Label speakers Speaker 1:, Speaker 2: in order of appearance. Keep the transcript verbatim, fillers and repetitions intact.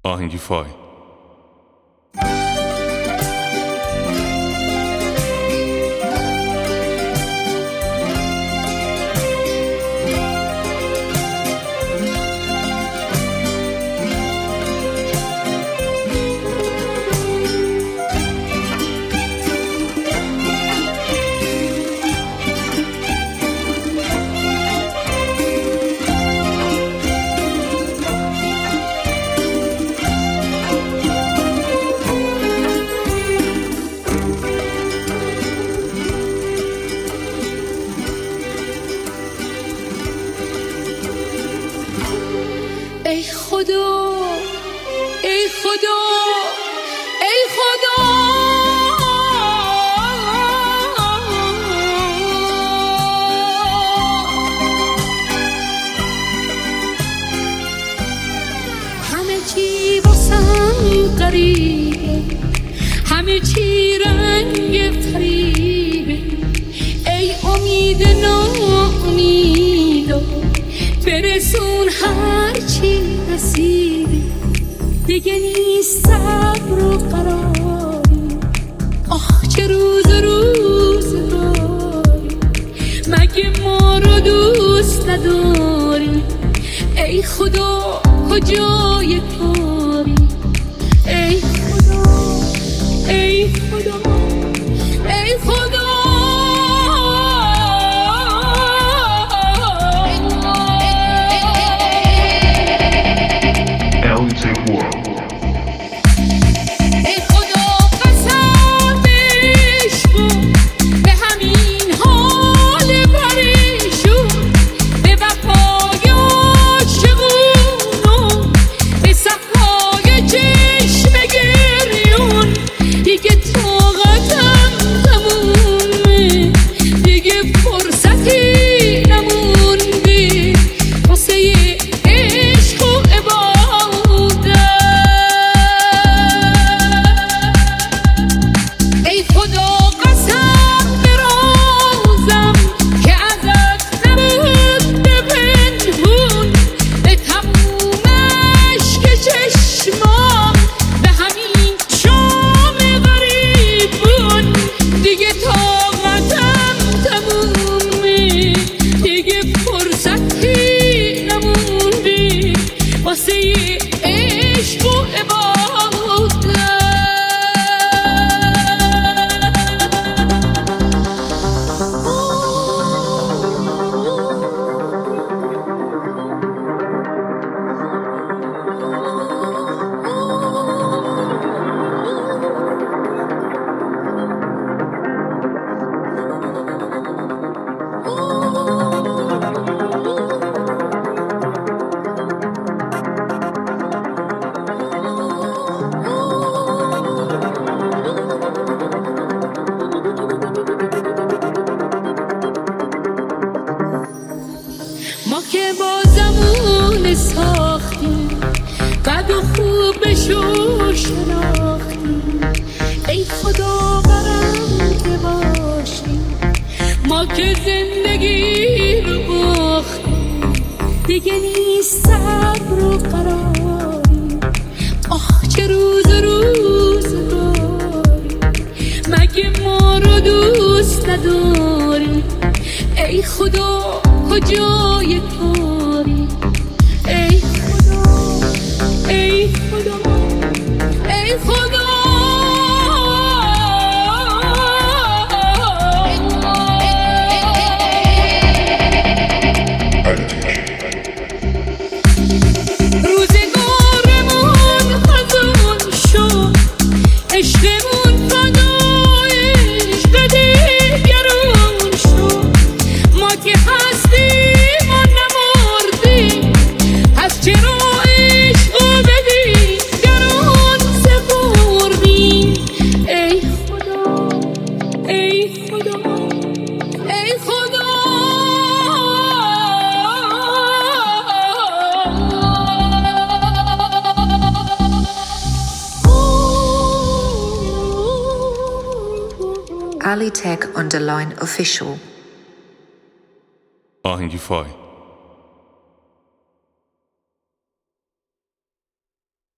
Speaker 1: آهنگی فای.
Speaker 2: ای خدا ای خدا ای خدا همه چی واسم غریبه، همه چی رنگ فریبه. ای امید ناامیدا برسون هرچی نصیبه. دیگه نیست صبر و قراری، آخ چه روز روز داری. مگه ما رو دوست نداری؟ ای خدا کجای کاری؟ ای خدا ای خدا ای خدا ما که با زمون ساختیم، بد و خوبشو شناختیم. ای خدا برنده باشیم، ما که زندگی رو باختیم. دیگه نیست صبر و قراری، آخ چه روز روز داری. مگه ما رو دوست نداری؟ ای خدا کجای کاری؟ ای خدا ای خدا ای خدا روزگارمون خزون شد، عشقمون فدای عشق دیگرون شد. ما که هستیم و نمردیم، پس چرا عشقو به دیگران سپردیم؟ ای خدا ای خدا ای خدا
Speaker 3: Ali Tech Underline Official.
Speaker 1: آهنگی فای.